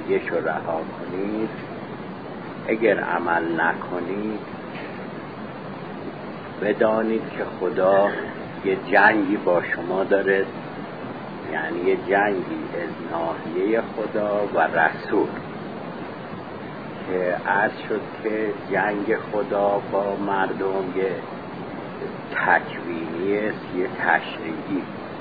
ستایش رو رها کنید، اگر عمل نکنید، بدانید که خدا یه جنگی با شما داره، یعنی یه جنگی از ناحیه خدا و رسول، که عرض شد که جنگ خدا با مردم یه تکوینی است، یه تشریعی،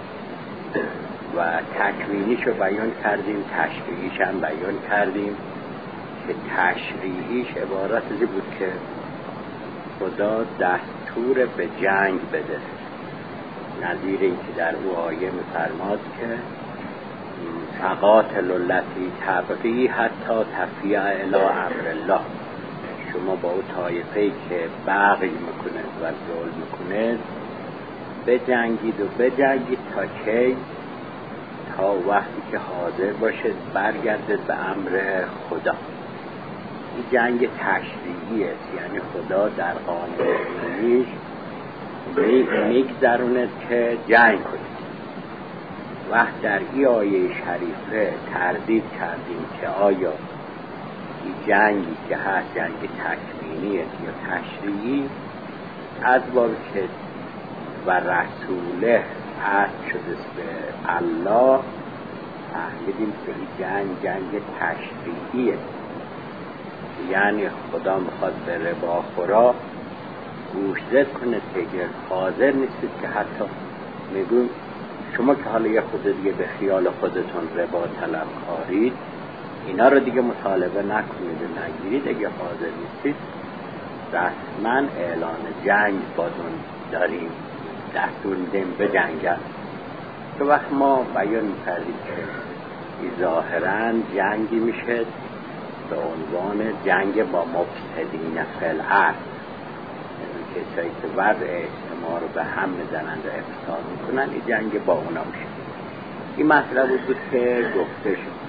و تکوینیشو بیان کردیم، تشریعیش هم بیان کردیم، که تشریعیش عبارت ازی بود که خدا دستور به جنگ بده، نظیر این که در او آیه می‌فرماد که فقاتلوا التی تبغی حتی تفیء الی امر الله، شما با اون طایفه‌ای که بغی میکنه و ظلم میکنه بجنگید و بجنگید تا کی؟ تا وقتی که حاضر باشد برگردد به امر خدا. این جنگ تشریعی است، یعنی خدا در قانونیش میگذروند که جنگ کنید. وقت در این آیه شریفه تردید کردیم که آیا این جنگی که هست جنگ تکوینی است یا تشریعی، از باب که و رسوله عهد شده به الله فهمیدیم که این جنگ تشریعیه، یعنی خدا میخواد به رباخورا گوشزد کنه که حاضر نیستید که حتی میگون شما که حالا یه خود دیگه به خیال خودتون ربا طلب کارید، اینا رو دیگه مطالبه نکنید و نگیرید. اگه حاضر نیستید رسما اعلان جنگ باتون داریم، دستور میدیم به جنگل. تو وقت ما بیان میکردیم که ظاهرا جنگی میشه به عنوان جنگ با مفسدین فی الارض، کسایی که وضع اجتماع رو به هم میزنند و افساد میکنن، این جنگ با اونا میشه. این مطلب بود که گفته شد.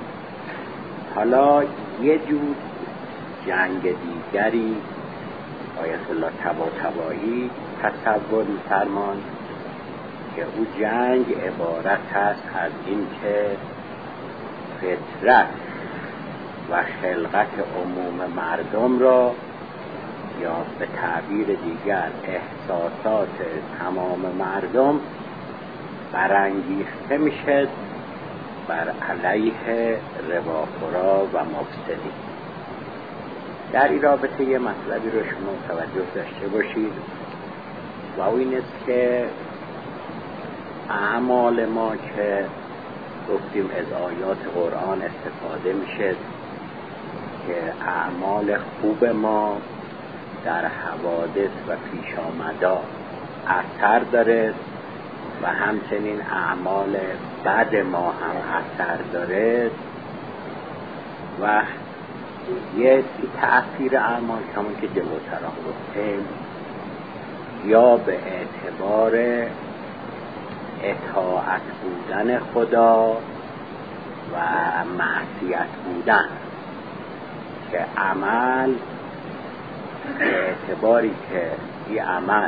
حالا یه جور جنگ دیگری آیت الله طباطبایی تصور می‌فرمان که او جنگ عبارت است از این که فطرت و خلقت عموم مردم را، یا به تعبیر دیگر احساسات تمام مردم برانگیخته میشد بر علیه رباخورا و مفسدین. در این رابطه یه مطلبی رو شما توجه داشته باشید و این است که اعمال ما که گفتیم از آیات قرآن استفاده میشه که اعمال خوب ما در حوادث و پیش آمدا اثر داره و همچنین اعمال بد ما هم اثر داره، و یه تأثیر اعمال همون که جلوتر گفتیم یا به اعتبار اطاعت بودن خدا و معصیت بودن، که عمل به اعتباری که این عمل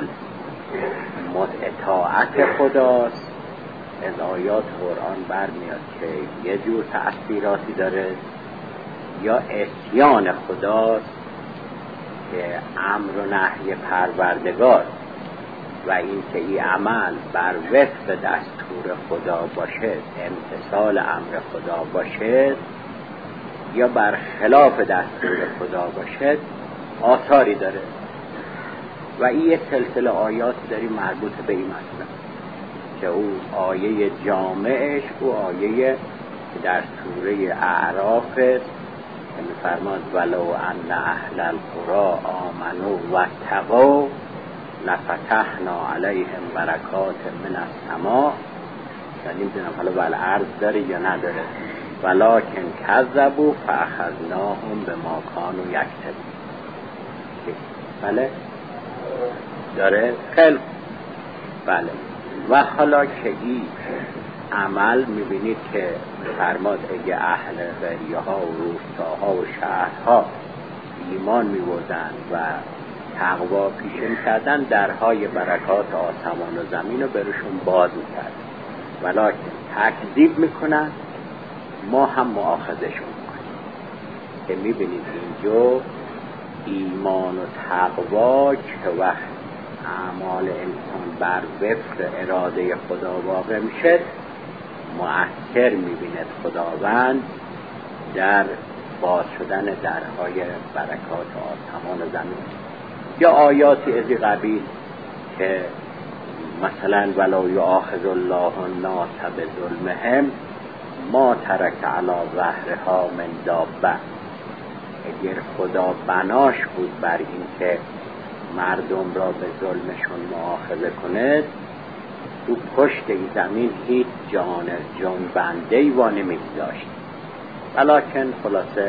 اطاعت خداست از آیات قرآن برمیاد که یه جور تأثیراتی داره، یا عصیان خداست که امر و نهی پروردگار و این که این عمل بر وفق دستور خدا باشد، امتثال امر خدا باشد، یا بر خلاف دستور خدا باشد آثاری داره. و این یه سلسله آیات داریم مربوط به این مطلب که او آیه جامعش او آیه که در سوره اعراف که می‌فرماد ولو ان اهل القری آمنوا واتقوا لفتحنا علیهم برکات من السماء. یعنی نمی‌دونم حالا والارض داره یا نداره، ولکن کذبوا فاخذناهم بما کانوا یکسبون. بله داره خیلی بله. و حالا که این عمل میبینید که فرماد اگه اهل قریه ها و روستاها و شهرها ایمان میوردن و تقوا پیشه میکردن، درهای برکات آسمان و زمین رو برشون باز میکرد، ولیکن تکذیب میکنن ما هم مؤاخذشون میکنیم. که میبینید اینجا ایمان و تقوا که وقت اعمال انسان بر وفق اراده خدا واقع میشه مؤثر میبیند خداوند در باز شدن درهای برکات آسمان زمین. یا آیاتی از این قبیل که مثلا ولو یؤاخذ الله الناس بظلمهم ما ترک علی ظهرها من دابه. اگر خدا بناش بود بر این که مردم را به ظلمشون مؤاخذه کنه تو پشت این زمین هیچ جنبنده‌ای وا نمی‌داشت. ولیکن خلاصه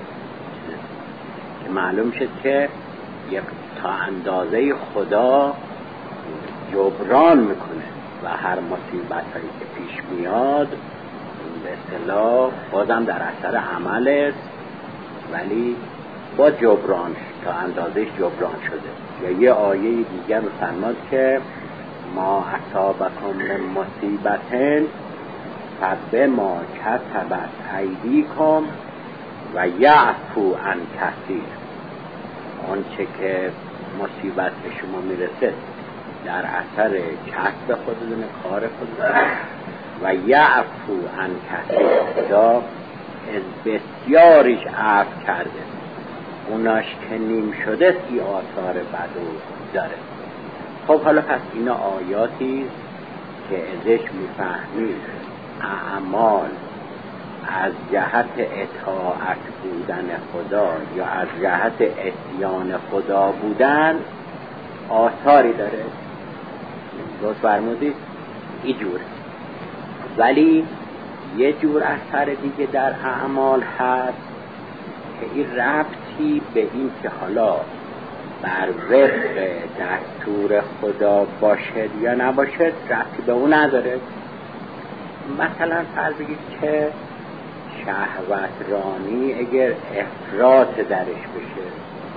که معلوم شد که تا اندازه خدا جبران میکنه و هر مصیبت هایی که پیش میاد به اصطلاح بازم در اثر عمل است ولی با جبران تا اندازه جبران شده. یا یه آیه دیگر میفرماد که ما اصابکم من مصیبتن فبما کسبت ایدیکم و یعفو عن کثیر. آنچه که مصیبت به شما میرسه در اثر کسب خودتون کار خودتون و یعفو عن کثیر خدا از بسیاریش عفو کرده اوناش که نیم شده ای آثار بدو داره. خب حالا پس اینا آیاتی که ازش میفهمید اعمال از جهت اطاعت بودن خدا یا از جهت عصیان خدا بودن آثاری داره. درست فرمودید اینجور. ولی یه جور اثر دیگه در اعمال هست که این ربطی به این که حالا بر وفق دستور خدا باشد یا نباشد ربطی به اون نداره. مثلا فرض بگید که شهوت رانی اگر افراط درش بشه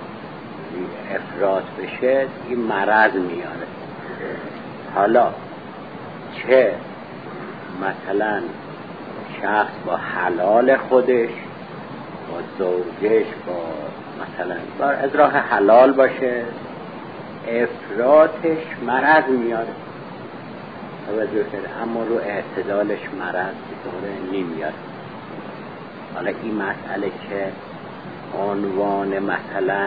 این مرض میاره. حالا چه مثلا شخص با حلال خودش با زوجش با مثلا با از راه حلال باشه افراطش مرض میاره توجه کرده اما رو اعتدالش مرض بطوره نمیاره. حالا این مسئله که عنوان مثلا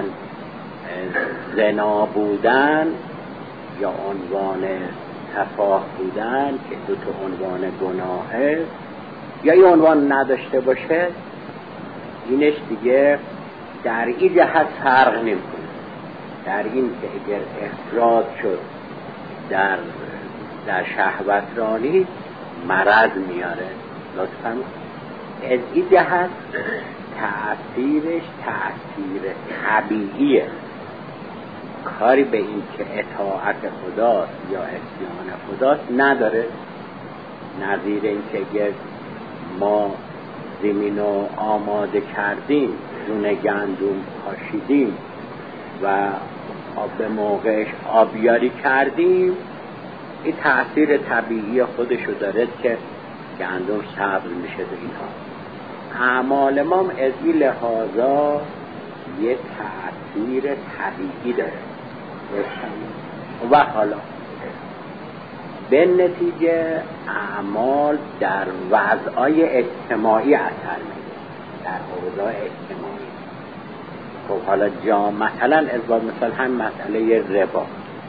زنا بودن یا عنوان تفاح بودن که دو تا عنوان گناهه یا این عنوان نداشته باشه اینش دیگه در این جهت فرق نمیکنه. در این که اگر افراط شد در شهوت رانی مرض میاره لطفاً از این جهت تأثیرش تأثیر طبیعیه. کاری به این که اطاعت خداست یا عصیان خداست نداره. نظیر این که اگر ما زمین رو آماده کردیم دونه گندم پاشیدیم و به موقعش آبیاری کردیم این تأثیر طبیعی خودشو داره که گندم سبز میشه و اینها. اعمال ما از این لحاظا یه تأثیر طبیعی داره و حالا به نتیجه اعمال در وضعای اجتماعی اثر میده در اوضاع اجتماعی. خب حالا مثلا از مثال هم مسئله ربا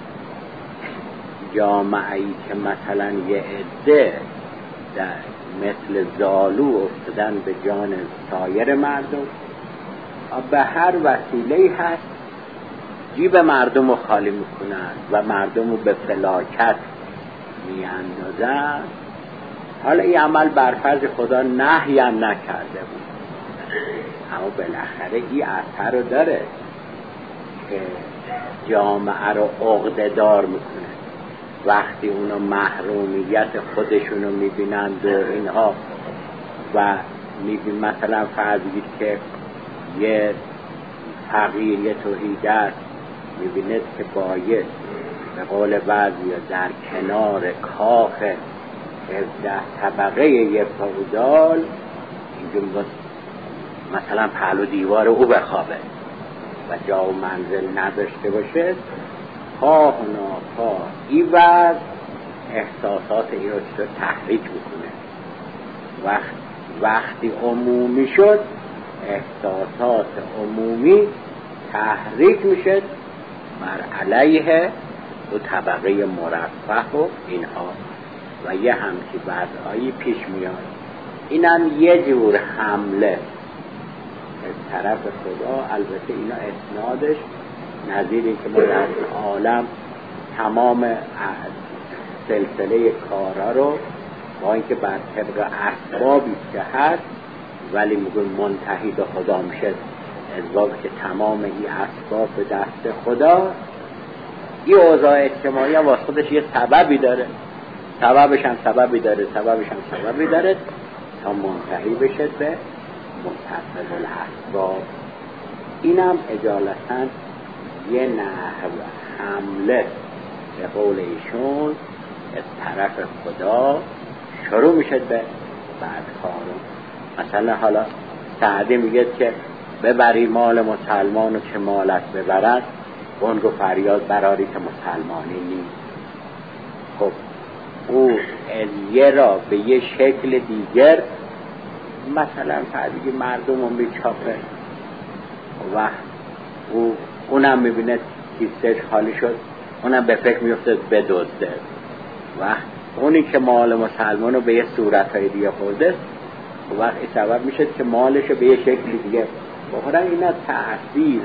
جامعه‌ای که مثلا یه عده در مثل زالو افتادن به جان سایر مردم به هر وسیله‌ای هست جیب مردم رو خالی میکنن و مردم رو به فلاکت میاندازن. حالا این عمل بر فرض خدا نهی هم نکرده بود اما بالاخره این اثر رو داره که جامعه رو عقده‌دار میکنه. وقتی اونا محرومیت خودشونو میبینند و اینها و میبین مثلا فرض بگید که یه فقیر یه توحیدست میبیند که باید به قول بعضی در کنار کاخ 17 طبقه یه فودال اینجا مثلا پهلو دیوار او بخوابه و جا و منزل نداشته باشه، خواه و ناخواه ایوز احساسات این رو چطور تحریک میکنه. وقتی عمومی شد احساسات عمومی تحریک میشه بر علیه دو طبقه مرفه و اینها و یه همچی وضعایی پیش میاد. اینم یه جور حمله از طرف خدا. البته اینا اسنادش نظیری که ما در عالم تمام سلسله کارا رو با اینکه بر طبق اسبابی که هست ولی میگن منتهی به خدا میشه اسباب که تمام این اسباب به دست خدا. این اوضاع اجتماعی هم واسه خودش یه سببی داره، سببش هم سببی داره تا منتهی بشه به متصل الاسباب. اینم اجالتا یه نحو حمله به قول ایشون از طرف خدا شروع میشه به بدکارون. مثلا حالا سعدی میگه که ببری مال مسلمان و چه مالت ببرد، بانگ و فریاد براری که مسلمانی نیست. خب او ادیه را به یه شکل دیگر مثلا فرضی مردم رو میچاپه و اونم میبینه کیسهش خالی شد، اونم به فکر میفته بدزده و اونی که مال مسلمان رو به یه صورتهای دیگه خورده و وقت این سبب میشه که مالش رو به یه شکل دیگه بخورن. اینا تأثیر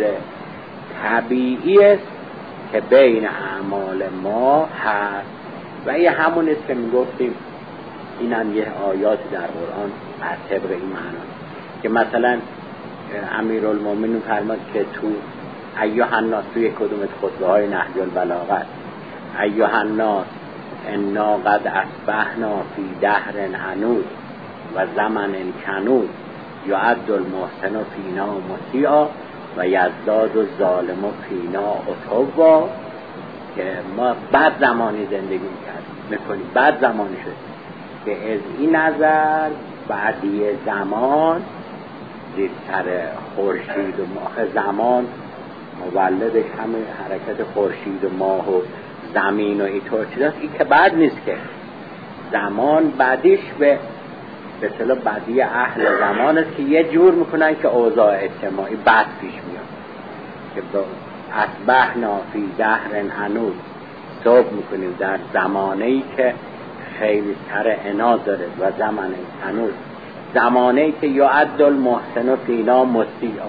طبیعی است که بین اعمال ما هست و این همون است که میگفتیم اینم یه آیاتی در قرآن از طبق این معنا که مثلا امیرالمومنین فرماد که تو ایها الناس توی کدوم خطبه های نهج البلاغه ایها الناس انا قد اصبحنا فی دهر عنود و زمن کنود یعد المحسن فینا مسیعا و یزداد الظالم فینا عتوا. که ما بعد زمانی زندگی میکنیم، بعد زمانی شد که از این نظر بعدی زمان زیرتر خورشید و ماه، زمان مولدش همه حرکت خورشید و ماه و زمین و اینطور چیزاست. این که بعد نیست که زمان بعدیش به اصطلاح بعدی اهل زمان است که یه جور میکنن که اوضاع اجتماعی بعد پیش میاد که با اصبحنا فی دهر عنود صبح میکنیم در زمانه‌ای که خیلی تر عناد داره و زمان عنود زمانه‌ای که یعد المحسن فینا مسیعا.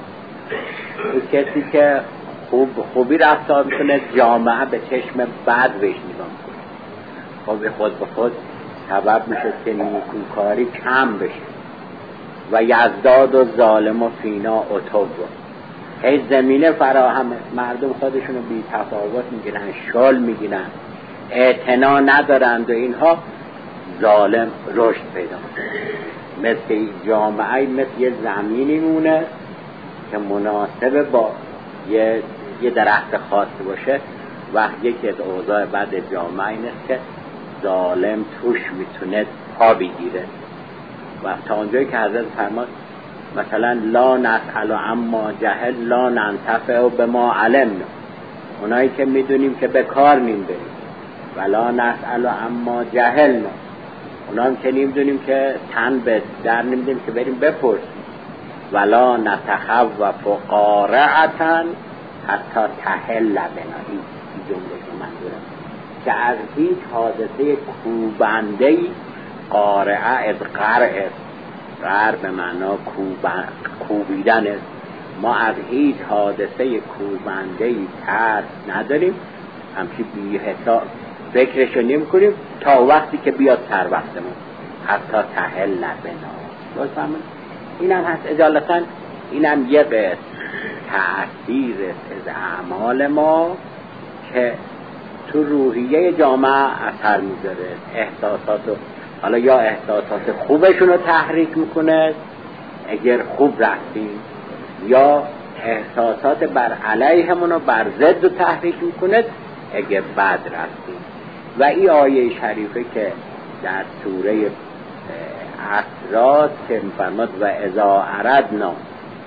کسی که خوبی رفتار میکنه جامعه به چشم بد بهش نگاه میکنه، خب خود به خود سبب میشه که نیکوکاری کم بشه و یزداد و ظالم و فینا عتوا. هی زمینه فراهمه، مردم خودشونو بی تفاوت میگیرن، شال میگیرن، اعتنا ندارند و اینها ظالم رشد پیدا میکنه. مثل جامعه مثل یه زمینی مونه که مناسب با یه درخت خاص باشه و یکی از اوضاع بعد جامعه این است که ظالم توش میتونه پا بگیره و تا اونجایی که حضرت فرماد مثلا لا نسأل عما جهل لا ننتفع بما علمنا، اونایی که میدونیم که به کار نمیبریم، ولا نسأل عما جهلنا، اونایی که نمیدونیم که تن به در نمیدونیم که بریم بپرسیم، ولا نتخوف قارعة حتی تحل بنا. این جمله که من دارم که از هیچ حادثه کوبندهی، قارعه از قرع است، قرع به معنا کوبیدن است، ما از هیچ حادثه کوبندهی ترس نداریم، همچی بی حساب فکرشو نمی کنیم تا وقتی که بیاد سر وقتمون، حتی تحل بنا. درست فهمید؟ اینم هست اجالتا، اینم یه قسم تأثیر از اعمال ما که تو روحیه جامعه اثر میذاره. احساسات حالا یا احساسات خوبشون رو تحریک میکنه اگر خوب رفتیم، یا احساسات بر علیهمون رو بر ضد رو تحریک میکنه اگر بد رفتیم. و این آیه شریفه که در سوره اسراء که میفرماد و اذا اردنا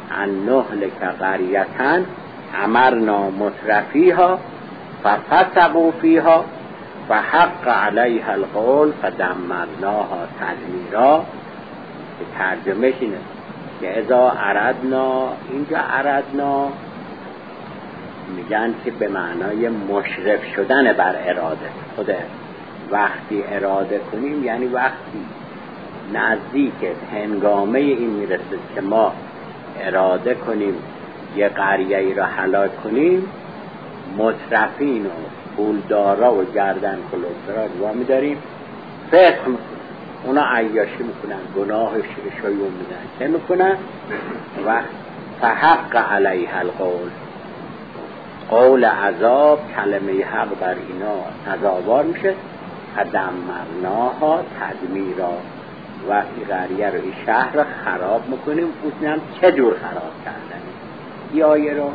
ان نهلک قریة امرنا مترفیها ففسقوا فیها فحق علیها القول فدمرناها تدمیرا. که ترجمهش اینه که اذا اردنا، اینجا اردنا میگن که به معنای مشرف شدن بر اراده. خود وقتی اراده کنیم یعنی وقتی نزدیک هنگامه این میرسه که ما اراده کنیم یه قریه ای را هلاک کنیم، مترفین و پولدارا و گردن کلوفترا رو می‌داریم فقه میکنن، اونا عیاشی میکنن، گناه شیون میدن، چه میکنن؟ و فحق علیها القول، قول عذاب، کلمه حق بر اینا سزاوار میشه. فدمرناها تدمیرا، وقتی قریه رو، این شهر رو خراب میکنیم. اونم چه جور خراب کردن؟ این آیه رو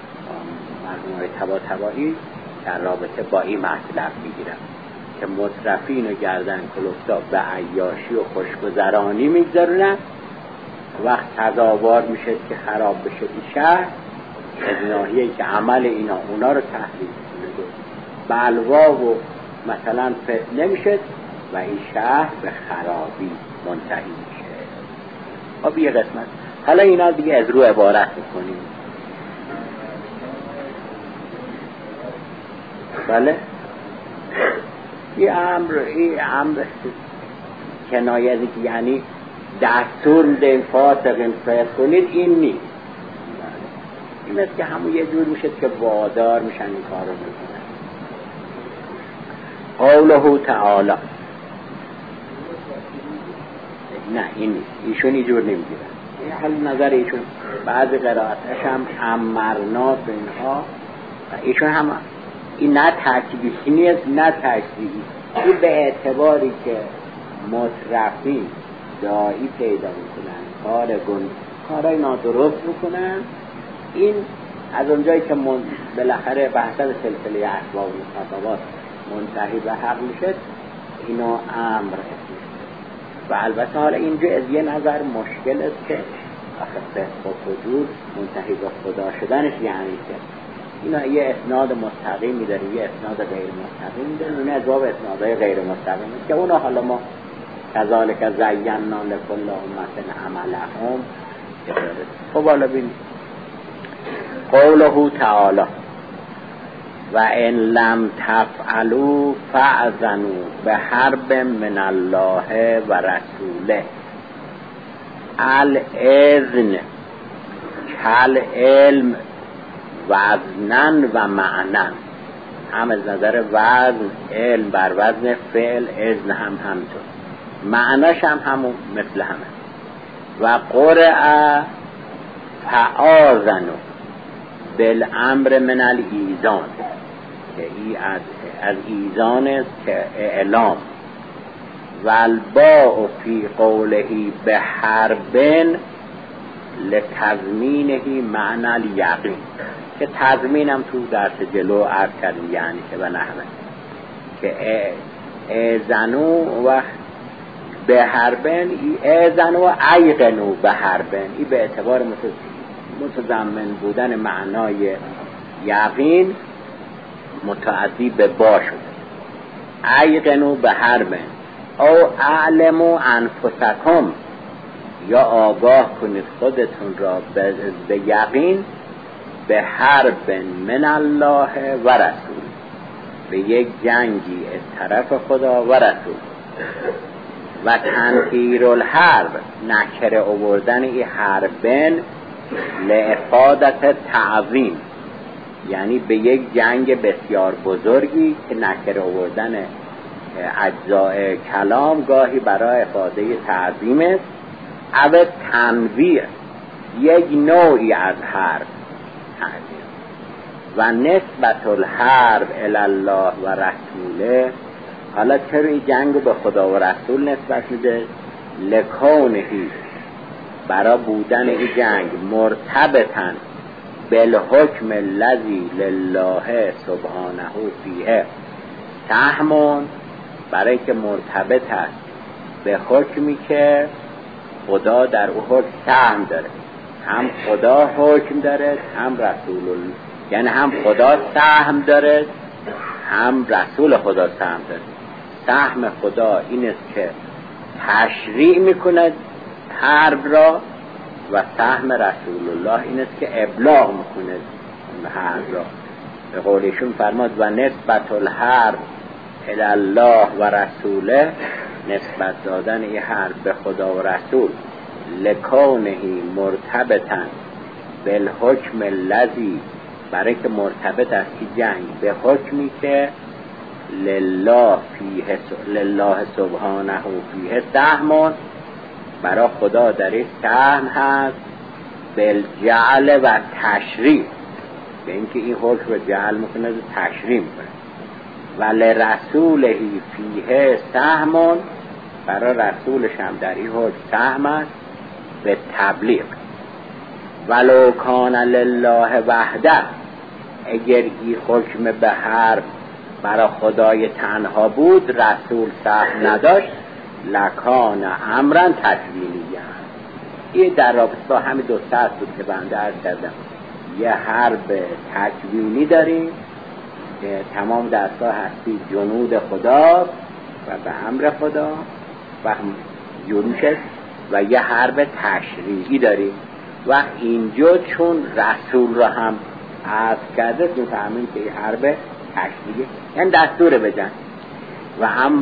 مرحوم طباطبایی در رابطه با این مطلب میگیرن که مترفین و گردن کلفتا به عیاشی و خوشگذرانی میگذارونن، وقت تزاوار میشه که خراب بشه این شهر، از ناحیه‌ای که عمل اونا رو تحریک کنه، بلوا و مثلا فتنه میشه و این شهر به خرابی منتهی میشه. خب یه قسمت حالا اینا دیگه از رو عبارت میکنیم. بله این امر کنایه که یعنی دستور میده فاسقین فاسق کنید، این نیست. این است که همون یه جور میشه که وادار میشن این کار رو بکنن. قوله تعالی، نه این نیست، ایشون اینجور نمیگیرن. حال نظر ایشون بعضی قرائتش هم امرناس و اینها، ایشون هم این نه ترکیبی نیست نه تشریعی. این به اعتباری که مترفین دایی پیدا میکنن، کارای نادرست میکنن، این از اونجایی که بالاخره بحث سلسله اسباب و مسببات منتهی به حق میشه، اینو امر اسمش. و البته حالا اینجا از یه نظر مشکل است که آخه فقه و فجور منتهی به خدا شدنش یعنی که اینا یه اسناد مستقیمی داره، یه اسناد غیر مستقیمی داره. اون ازواب اسنادهای غیر مستقیمی که اونا حالا ما کذالک زینا لکل امة عملهم. خب حالا ببین قوله تعالی و ان لم تفعلوا فاذنوا بحرب من الله و رسوله. الاذن کل علم وزنن و معنن، هم از نظر وزن، علم بر وزن فعل، اذن هم همطور، معناش هم همون مثل همه. و قرأ فآذنوا بالامر من الایذان، که ای از ایذان است که اعلام. و الباء فی قوله به حربن لتضمینه معنی الیقین، که تضمینم تو درس جلو عرض کردیم، یعنی که به نحوه که اذنو و به حربن، اذنو ایقنو به حربن، این به اعتبار متضمن بودن معنای یقین متعدی به با شده. ایقنو به حربن او اعلمو انفسکم، یا آگاه کنید خودتون را به یقین، به حرب من الله و رسول، به یک جنگی از طرف خدا و رسول. و تنکیر الحرب، نکره آوردن این حربن لافادت تعظیم، یعنی به یک جنگ بسیار بزرگی که نکره آوردن اجزاء کلام گاهی برای افاده تعظیم است. او تنویع، یک نوعی از حرب تعظیم. و نسبت الحرب الله و رسوله، حالا چرا این جنگ به خدا و رسول نسبت میده؟ لکونهی، برای بودن این جنگ مرتبطن بالحکم الذی لله سبحانه فیه سهمون، برای که مرتبط است به حکمی که خدا در او حکم سهم داره. هم خدا حکم داره هم رسول الله، یعنی هم خدا سهم داره هم رسول خدا سهم داره. سهم خدا این است که تشریع میکند حرب را و سهم رسول الله این است که ابلاغ میکنه حرب را. به قولشون فرماد و نسبت الحرب الی الله و رسوله، نسبت دادن این حرب به خدا و رسول، لکونهی مرتبطا بالحکم الذی، برای که مرتبط است این جنگ به حکمی که لله سبحانه فیه سهم، برای خدا در این سهم هست، بالجعل و تشریع، به اینکه این حکم رو جعل میکنه و تشریع میکنه. و لرسولهی فیه سهم، برای رسولش هم در این حکم سهم است به تبلیغ. ولو کان لله وحده، اگر این حکم به حرب برای خدای تنها بود، رسول سهم نداشت، لکان امرا تکوینیه. این در رابطه با همین دو سطح بود که بنده عرض کردم. یه حرب تکوینی داریم که تمام دستگاه هستی جنود خدا و به امر خدا و جنوشست، و یه حرب تشریعی داریم و اینجا چون رسول را هم عرض کرده میفهمیم که این حرب تشریعی یعنی دستور بجن و هم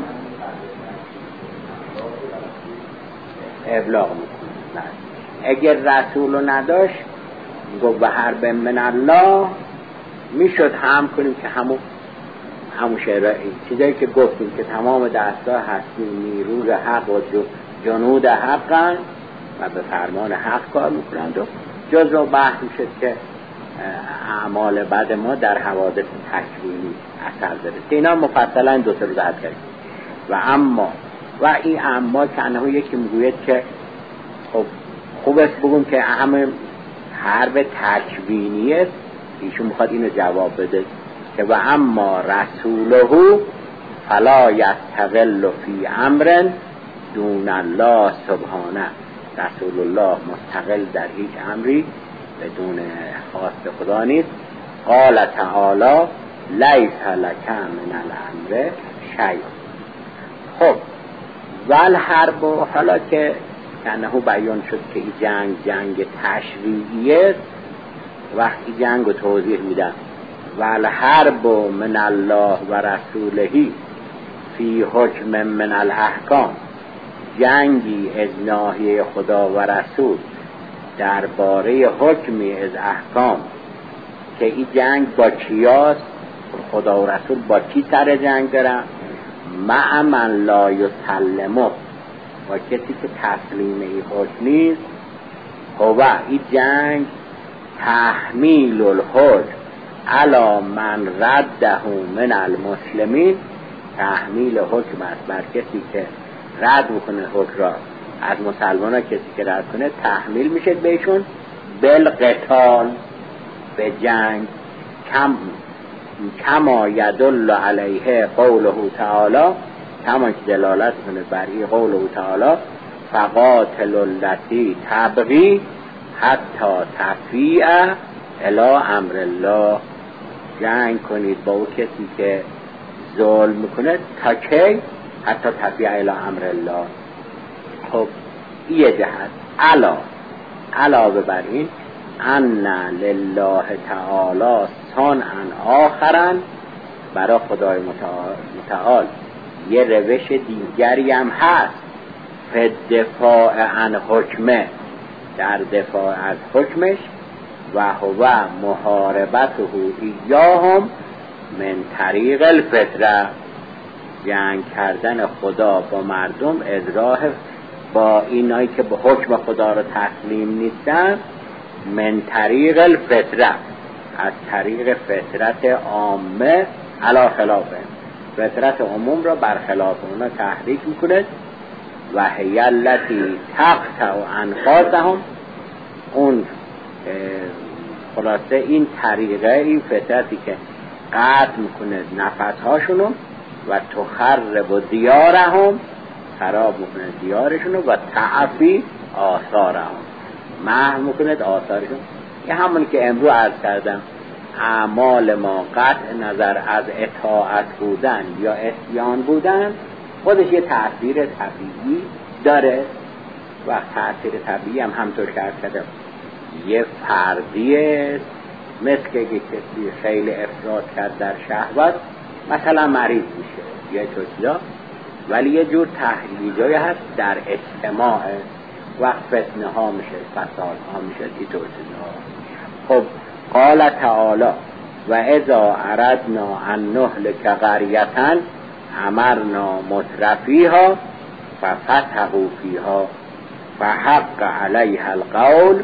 ابلاغ میکنه. اگر رسول رو نداشت گفت به حرب من الله، میشد هم کنیم که همون شعرهای چیزایی که گفتیم که تمام دستگاه هستی نیروی حق و جنود حقن و به فرمان حق کار میکنند و جزء بحث میشد که اعمال بد ما در حوادث تکوینی اثر داره. اینا مفصلا دو تا رو درد کردیم. و اما و این اما که انه یکی میگوید که خب خوب است بگم که اهم حرب تکوینی است، ایشون میخواد اینو جواب بده که و اما رسوله فلا یستقل فی امر دون الله سبحانه، رسول الله مستقل در هیچ امری بدون خواست خدا نیست. قال تعالی لیس لک من الامر شیء. خب والحرب، حالا که انه بیان شد که این جنگ تشریعیه، وقتی جنگ رو توضیح میدن والحرب من الله و رسوله فی حکم من الاحکام، جنگی از ناحیه خدا و رسول درباره حکمی از احکام که این جنگ با کیاست، خدا و رسول با کی سر جنگ دارن، مع من لا یسلمه، و کسی که تسلیم این حکم نیست، هو این جنگ تحمیل الحکم علی من رده من المسلمین، تحمیل حکم است بر کسی که رد میکنه حکم را از مسلمان ها، کسی که رد کنه تحمیل میشه بهشون بالقتال، به جنگ، کما یدل علیه قوله تعالی، کما که دلالت کنه بر این قوله تعالی فقاتل التی تبغی حتی تفیء الی امر الله، جنگ کنید با اون کسی که ظلم میکنه تا کی؟ حتی تفیء الی امر الله. خب یه جهت علاوه بر این ان لله تعالی صنعا آخرا، برای خدای متعال یه روش دیگری هم هست، فی دفاع عن حکمه، در دفاع از حکمش، و هو محاربته ایاهم من طریق الفطره، جنگ کردن خدا با مردم از راه با اینایی که به حکم خدا رو تسلیم نیستن، من طریق الفطره، از طریق فطرت عامه علی خلافه، فطرت عموم را برخلاف اونا تحریک میکنه. و هی التی تقطع انفاسهم، اون خلاصه این طریقه، این فطرتی که قطع میکنه نفسهاشونو، و تخرب و دیارهم، خراب میکنه دیارشونو، و تعفی آثارهم، محو میکنه آثارشون. یه همون که امروز عرض کردم، اعمال ما قطع نظر از اطاعت بودن یا عصیان بودن خودش یه تأثیر طبیعی داره. و تأثیر طبیعی هم همطور که عرض کردم یه فردیه، مثل که کسی خیلی افراط کرد در شهوت مثلا مریض میشه یه چیزا، ولی یه جور تحلیلی هست در اجتماع وقت فتنه ها میشه، فساد ها میشه، این طور چیزا. خب قال تعالی و اذا اردنا ان نهلك قرية امرنا مترفیها ففتحوا فیها فحق علیها القول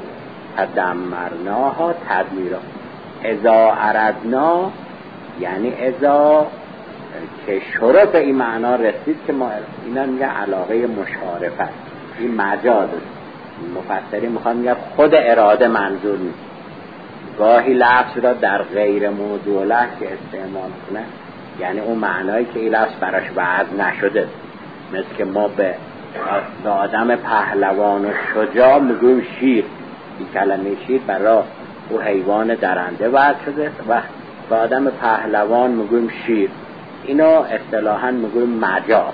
فدمرناها تدمیرا. اذا اردنا یعنی اذا که شرف این معنا رسید که ما اینا میگه علاقه مشارفت، این مجاز. مفسری میخواد میگه خود اراده منظور نیست. گاهی لفظ را در غیر موضوع لفظ که استعمال کنه یعنی اون معنایی که این لفظ براش وضع نشده، مثل که ما به آدم پهلوان و شجاع میگویم شیر. این کلمه شیر برای او حیوان درنده وضع شده و به آدم پهلوان میگویم شیر. اینو اصطلاحاً میگویم مجاز.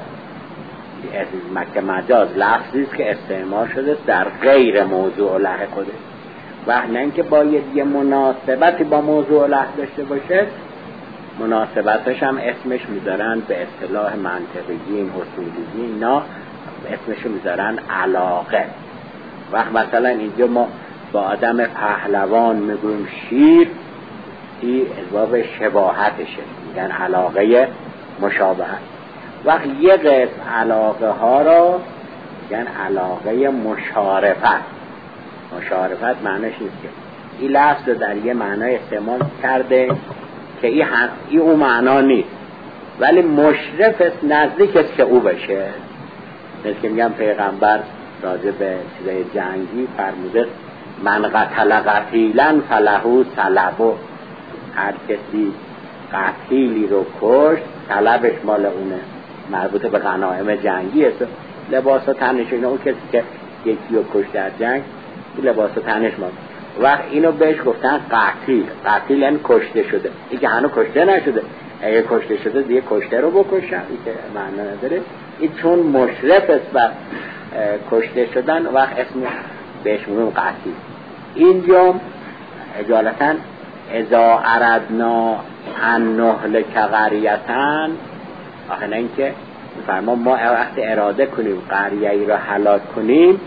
مکه مجاز لفظی است که استعمال شده در غیر موضوع لفظ خودش و نه اینکه باید یه مناسبتی با موضوع لفظ داشته باشه. مناسبتش هم اسمش میذارن به اصطلاح منطقیین اصولیین، اینا اسمش میذارن علاقه. وقت مثلا اینجا ما با آدم پهلوان میگویم شیر، این اسباب شباهتشه، میگن علاقه مشابهت. وقت یه قسم علاقه ها را میگن علاقه مشارفت. مشارفت معنیش نیست که این لفظ در یه معنای استعمال کرده که این اون معنا نیست، ولی مشرف است، نزدیک است که او بشه. مثل که میگم پیغمبر راجع به چیزای جنگی فرموده من قتل قتیلا فله طلبه، هر کسی قتیلی رو کشت طلبش مال اونه، مربوط به غنایم جنگی است. لباس و تنش اینا، اون کسی که یکی رو کشت در جنگ لباس و تنش مال. وقت اینو بهش گفتن قتیل. قتیل یعنی کشته شده. این که هنوز کشته نشده، اگه کشته شده دیگه کشته رو بکشن، این که معنی نداره. این چون مشرف است و کشته شدن وقت اسم بهش میگیم قتیل. اینجا اجالتا اذا اردنا ان نهلك قریة، آخه نه اینکه فرما ما وقت اراده کنیم قریه ای را هلاک کنیم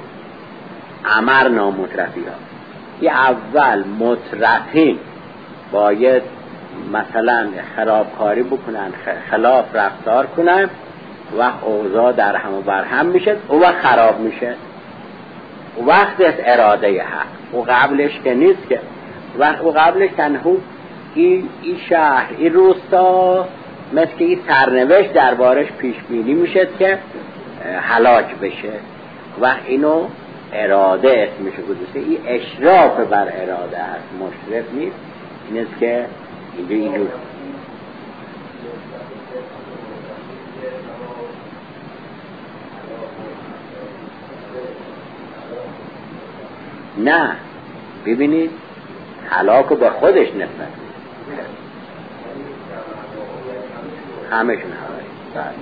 امرنا مترفیها. یه اول مترفین باید مثلا خرابکاری بکنن، خلاف رفتار کنن و اوضاع در هم و بر هم میشه، او وقت خراب میشه. وقت از اراده حق و قبلش که نیست، که وقت و قبلش تنها این شهر این روستا مثل که این سرنوشت دربارش پیش بینی میشه که هلاک بشه و اینو اراده اسمش گذاشته. این اشراف بر اراده است، مشرف نیست. این است که اینجور نه ببینید هلاکو به خودش نسبت همشون هلاک.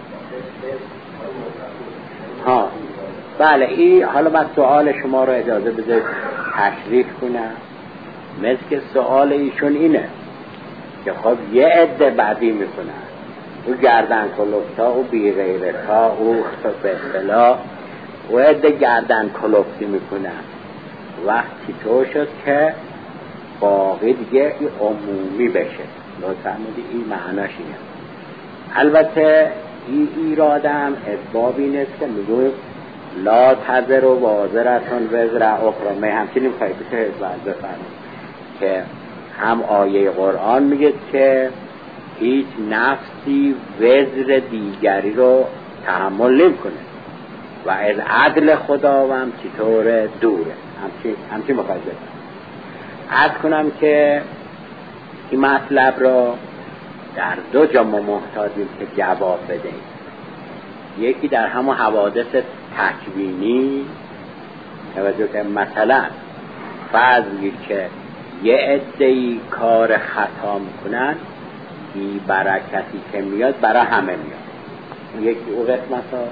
ها بله. این حالا من سوال شما رو اجازه بذارید تشریح کنم. مثل که سوال ایشون اینه که خب یه عده بدی میکنن، او گردن کلفتا، او بی غیرتا، او به اصطلاح او عده گردن کلفتی میکنن. وقتی تو شد که باقی دیگه این عمومی بشه. لطفا این معناش اینه. البته این ایرادم اسباب این است که میگویم لا تذر و وازرتون وزر اخرى. همچنین خواهی بشه بفرمایید که هم آیه قرآن میگه که هیچ نفسی وزر دیگری رو تحمل نمیکنه و از عدل خداوند چطور دوره. همچنین مخواهی بفرمایید. عرض کنم که این مطلب را در دو جا ما محتاجیم که جواب بدهیم. یکی در همون حوادث تکوینی توجه که مثلا فرض بگیر که یه عده‌ای کار خطا میکنن، بی برکتی که میاد برای همه میاد. یکی او قسمت ها،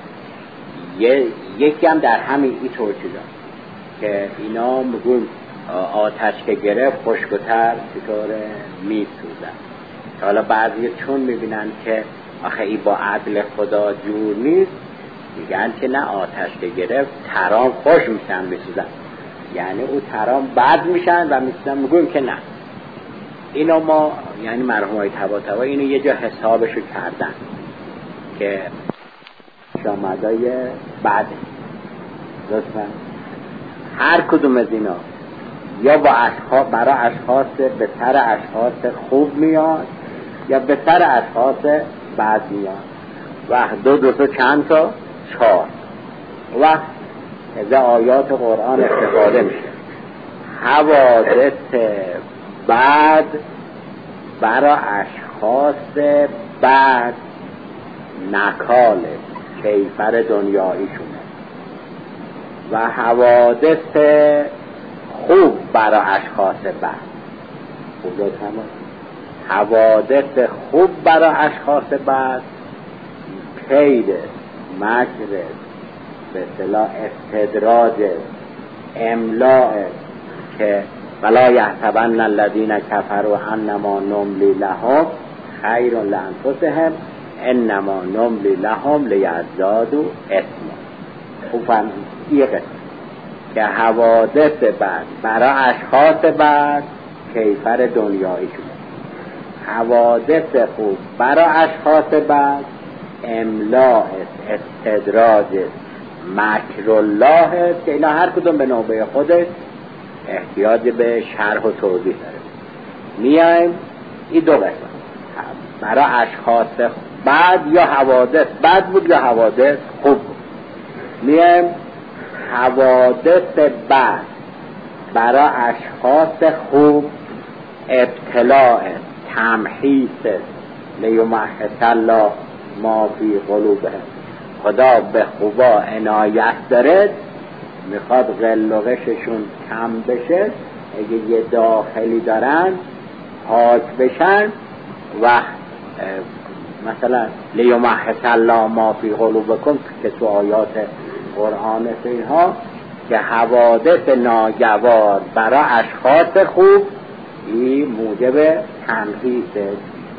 یکی هم در همین این طور چیزا که اینا میگون آتش که گرفت خشک‌تر چطوره میسوزن. حالا بعضی چون میبینن که آخه این با عدل خدا جور نیست، میگن که نه، آتش که گرفت ترام خوش میشن میسوزن، یعنی او ترام بد میشن و میسوزن. میگویم که نه، اینو ما یعنی مرحوم های طباطبایی اینو یه جا حسابشو کردن که شامدای بعد لطفا هر کدوم از اینا یا با اشخاص برای اشخاص به سر اشخاص خوب میاد یا به سر اشخاص بد میاد. و دو چند تا 4 و از آیات قرآن استفاده میشه. حوادث بد برای اشخاص بد نکاله کیفر دنیاییشونه و حوادث خوب برای اشخاص بد. حوادث خوب برای اشخاص بد کید، مکر، به اصطلاح استدراج، املاء، که ولا یحسبن الذین کفروا انما نملی لهم خیر لانفسهم انما نملی لهم لیزدادوا اثما. خوب فهمید یه قسم که حوادث بد برای اشخاص بد کیفر دنیایی شده، حوادث خوب برای اشخاص بد املاء، استدراج، مکر الله، که اینا هر کدوم به نوبه خودش احتیاج به شرح و توضیح داره. میایم این دو قسم برای اشخاص بد، یا حوادث بد بود یا حوادث خوب بود. میایم حوادث بد برای اشخاص خوب ابتلاء، تمحیص، لیمحص الله ما فی قلوبهم، خدا به خوبا عنایت داره، میخواد غل و غششون کم بشه، اگه یه داخلی دارن پاک بشن و مثلا لیمحص الله ما فی قلوبکم که تو آیات قرآن اینها که حوادث ناگوار برای اشخاص خوب این موجب تمحیص،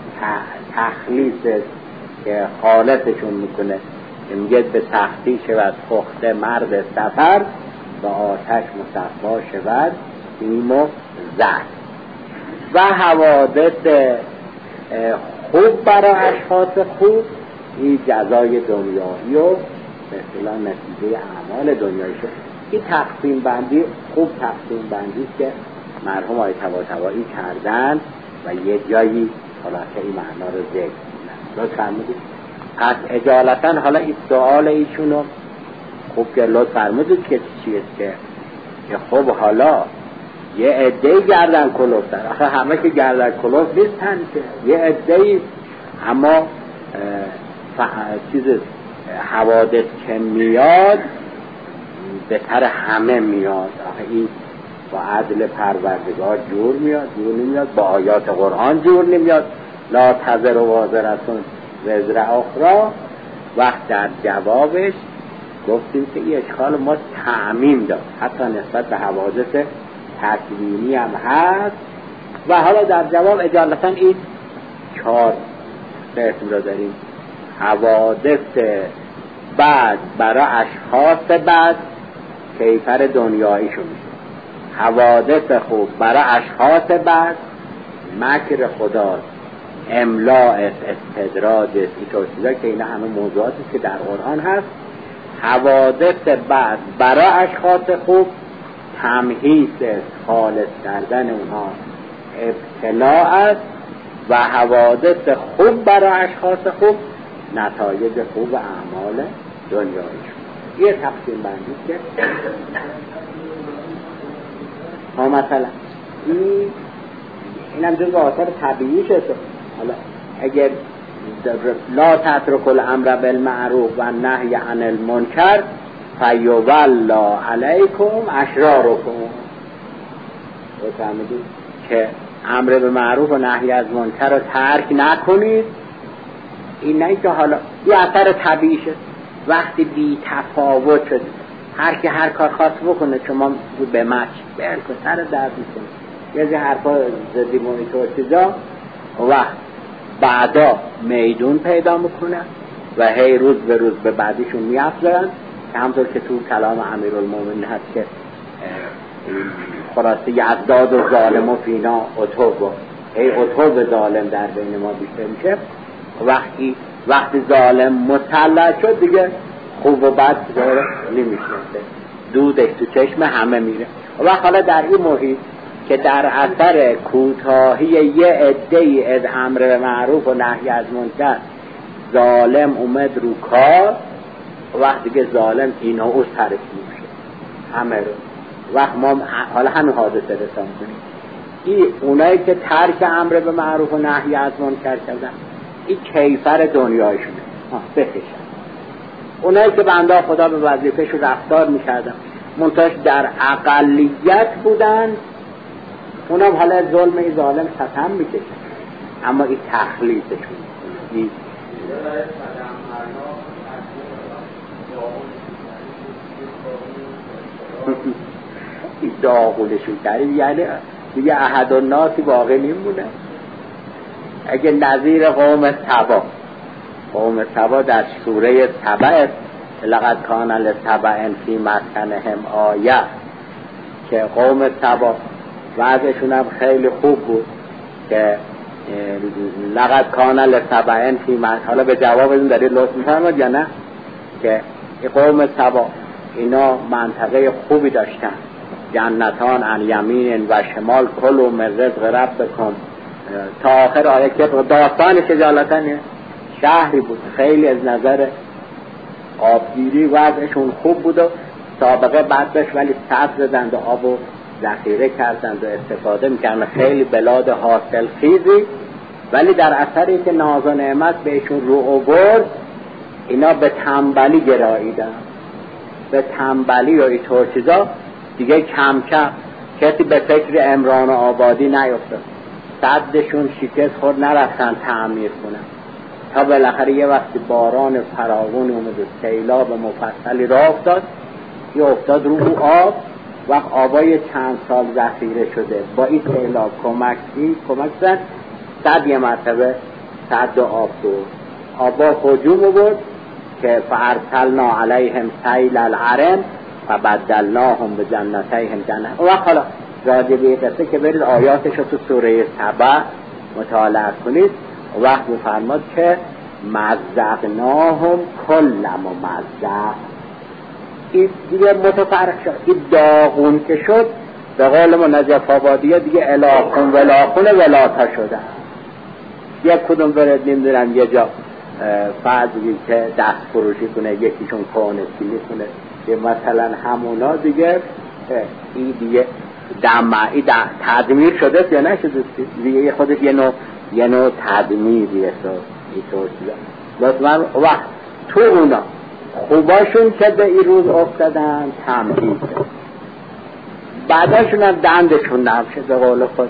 تخلیص که خالصشون میکنه، که میگه به سختی شود پخت مرد سفر با آتش مصفا شود سیم و زر. و حوادث خوب برای اشخاص خوب این جزای دنیایی و به اصطلاح نتیجه اعمال دنیایی شد. این تقسیم بندی خوب تقسیم بندی که مرحوم های طباطبایی کردن و یه جایی خلاصه این معنا رو ذکر کردن. لطفاً فرمودید. پس اجالتا حالا این سوال ایشونو خوب که لطفاً فرمودید که چیه که خب حالا یه عده‌ای گردن کلفتن، آخه همه که گردن کلفت نیستن که یه عده‌ای، اما چیز حوادث که میاد به سر همه میاد. آخه این با عدل پروردگار جور میاد، جور نمیاد، با آیات قرآن جور نمیاد. لا تزر وازرتون وزر اخرى. وقت در جوابش گفتیم که این اشکال ما تعمیم داد، حتی نسبت به حوادث تکوینی هم هست. و حالا در جواب اجالتا این 4 قسم را داریم. حوادث بد برای اشخاص بد کیفر دنیاییشون میشه، حوادث خوب برای اشخاص بد مکر خداست، املاء، استدراج، اینطور چیزا که اینا همه موضوعاتی که در قرآن هست. حوادث بد برای اشخاص خوب تمحیص، خالص کردن اونها، ابتلاء است. و حوادث خوب برای اشخاص خوب نتایج خوب اعمال دنیاییشون. یه تقسیم بندی که مثلا اینم جزء آثار طبیعی شده. حالا اگر لا تترک الامر بالمعروف و نهی عن المنکر فیولا علیکم اشرارکم. فهمیدید که امر به معروف و نهی از منکر رو ترک نکنید. این نه که حالا یه اثر طبیعیشه، وقتی بی تفاوت شد هر کی هر کار خاص بکنه، شما به مچ برکو سر درد میکنه یه حرفا زدی مونیتور چیزا و بعدا میدون پیدا میکنن و هی روز به روز به بعدیشون میافزرن، که همطور که تو کلام امیرالمومنین هست که خلاصه یزداد و ظالم و فینا عتو، هی عتو ظالم در بین ما بیشتر میشه. وقتی ظالم مسلط شد دیگه خوب و بد نمیشناسه، دودش تو چشم همه میره. و حالا در این محیط که در اثر کوتاهی یه عده‌ای از امر به معروف و نهی از منکر ظالم اومد رو کار، وقتی که ظالم اینا او ترک میشه همه رو، وقت ما حالا همین حادثه رسان کنیم. این اونایی که ترک امر به معروف و نهی از منکر کردن، این کیفر دنیایشونه بکشن. اونایی که بنده خدا به وظیفه‌ش رفتار میکردن منتهاش در اقلیت بودن، اونم حالا ظلم این ظالم ستم میکشن، اما این تخلیصشون این داغونشون کردیم، یعنی دیگه احد الناسی باقی نیمونه. اگه نظیر قوم سبا در سوره سبع لقد کان لسبع فی مسکنهم آیه، که قوم سبا وضعشون هم خیلی خوب بود که لقد کان لسبع فی مسکنهم، حالا به جواب این دارید لطف می‌فرمایید یا نه، که قوم سبا اینا منطقه خوبی داشتن، جنتان عن یمین و شمال کلوا من رزق ربکم تا آخر آیه، که داستانش اجالتا شهری بود خیلی از نظر آبگیری وضعشون خوب بود و سابقه بد داشت، ولی سد زدند و آب و ذخیره کردند و استفاده میکردن، خیلی بلاد حاصل خیزی. ولی در اثری که ناز و نعمت بهشون رو آورد، اینا به تنبلی گراییدن، به تنبلی و اینطور چیزا دیگه کم کم کسی به فکر عمران و آبادی نیفتاد، صدشون شکست خورد نرفتن تعمیر کنن، تا بالاخره یه وقتی باران فراوون اومد و سیلاب مفصلی را افتاد، یه افتاد رو آب، وقت آبای چند سال ذخیره شده با این سیلاب کمک زد، صد یه مرتبه صد و آب دور آبا هجوم آورد که فارسلنا علیهم سیل العرم فبدلناهم بجنتیهم جنت. و حالا راجع به قصه که برید آیاتش رو تو سوره سبع مطالعه کنید، وقت می‌فرماد که مزقناهم کل ممزق. این دیگه متفرق شد، این داغون که شد به قول ما نجف آبادیه دیگه الاخون ولاخون ولاتا شدن. یک کدوم برد نمیدونم یه جا فرضی که دست فروشی کنه، یکیشون کانسیلی کنه، که مثلا همونا دیگه این دیگه دمعی تدمیر شده یا نشده دیگه، خودش یه نوع تدمیریه اینطور چیزا. لطفا وقت تو اونا خوباشون که به این روز افتادن تمهید، بعداشون هم دندشون نمشه به قول خود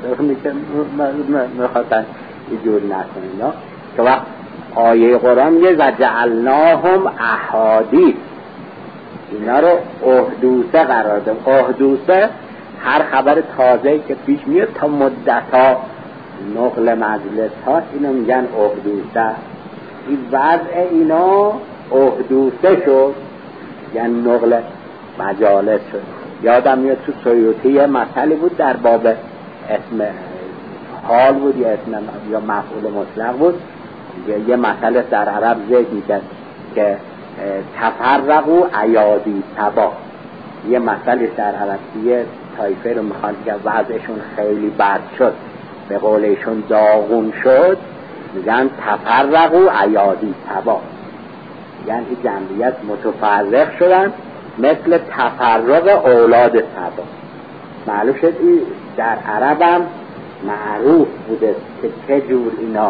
میخواستن اینجور نکنین که وقت آیه قرآن یه وجعلناهم احادیث، اینا رو احدوثه قرار دادیم. احدوثه هر خبر تازه‌ای که پیش میاد تا مدت‌ها نقل مجلس ها اینو میگن احدوثه. این وضع اینا احدوثه شد، یعنی نقل مجالس شد. یادم میاد تو سیوطی یه مسئله بود در باب اسم حال بود یا اسم یا مفعول مطلق بود، یه مسئله در عرب ذکر میکرد که تفرقوا ایادی تبا، یه مسئله در عربیه طایفه رو میخوان که وضعشون خیلی بد شد، به قولشون داغون شد، میگن تفرقوا ایادی تبا، یعنی جمعیت متفرق شدن مثل تفرق اولاد تبا. معلوم شد این در عرب هم معروف بوده که چه جور اینا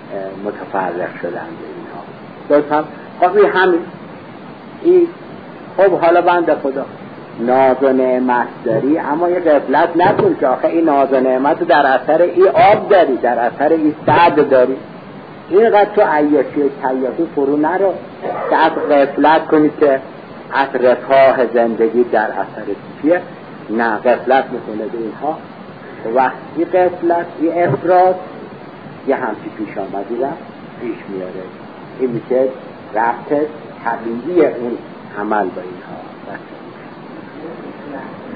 متفرق شدن. اینا دوست هم خواهی همین این خب حالا بنده خدا ناز و نعمت داری، اما یه غفلت نکن که آخه این ناز و نعمت در اثر این آب داری، در اثر این سعد داری. اینقدر تو عیاشی و کیافی فرو نرو که از غفلت کنی که از رفاه زندگی در اثر چیه. نه، غفلت میکنه به اینها. وقتی غفلت، این افراد یه همچی پیش آمدی را پیش میاره. این میشه ربط طبیعی اون عمل با اینها.